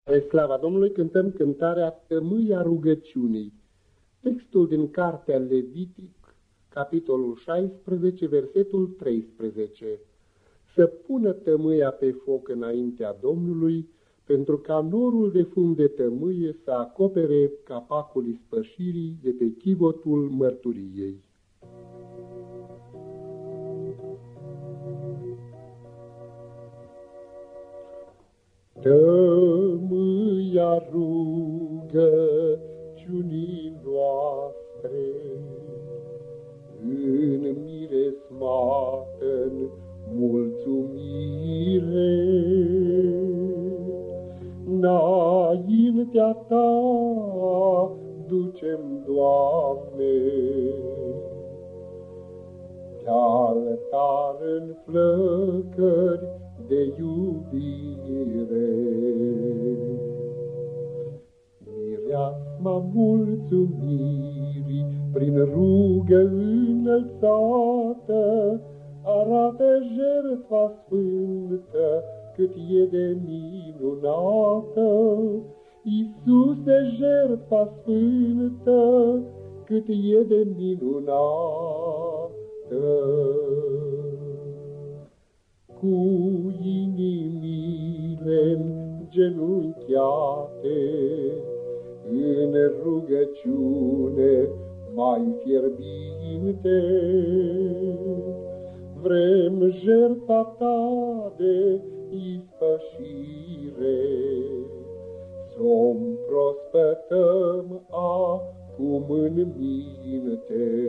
Spre slava Domnului cântăm cântarea Tămâia rugăciunii. Textul din Cartea Levitic, capitolul 16, versetul 13. Să pună tămâia pe foc înaintea Domnului, pentru ca norul de fum de tămâie să acopere capacul ispășirii de pe chivotul mărturiei. Tămâia rugăciunii noastre, în miresmată-n mulțumire, înaintea Ta ducem, Doamne, pe altar în flăcări de iubire. Mireasma mulțumirii, prin rugă înălțată, arată jertfa sfântă cât e de minunată. Iisuse, jertfa sfântă cât e de minunată. Cu inimile îngenunchiate, în rugăciune mai fierbinte, vrem jertfa Ta de ispășire, s-o împrospătăm acum în minte.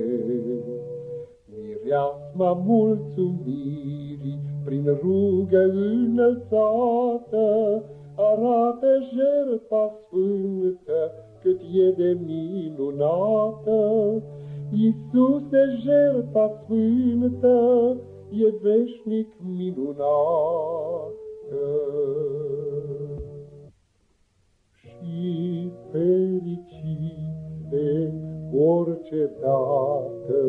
Mireasma mulțumirii, prin rugă înălțată, arată jertfa sfântă cât e de minunată. Iisuse, jertfa sfântă e veșnic minunată. Și fericite orice dată,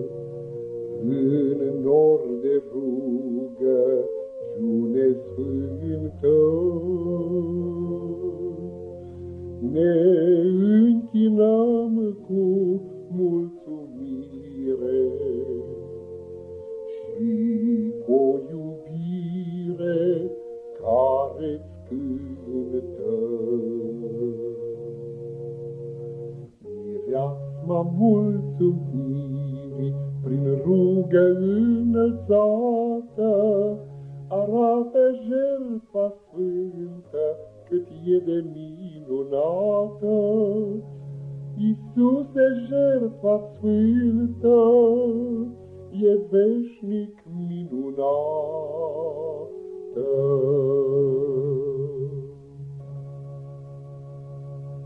în nor de rugăciune sfântă, ne închinăm cu mulțumire și cu o iubire care-ți cântă. Mireasma mulțumirii, prin rugă înălțată, arată jertfa sfântă cât e de minunată. Iisuse, jertfa sfântă e veșnic minunată.